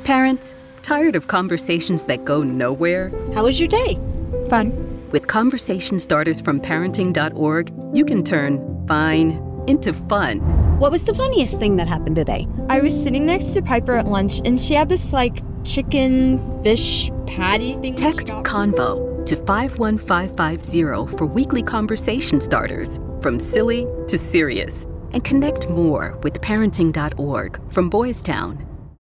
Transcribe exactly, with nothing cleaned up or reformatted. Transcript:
Parents, tired of conversations that go nowhere? How was your day? Fun. With conversation starters from parenting dot org, you can turn fine into fun. What was the funniest thing that happened today? I was sitting next to Piper at lunch, and she had this, like, chicken fish patty thing. Text CONVO to five one five five zero for weekly conversation starters, from silly to serious. And connect more with parenting dot org from Boys Town.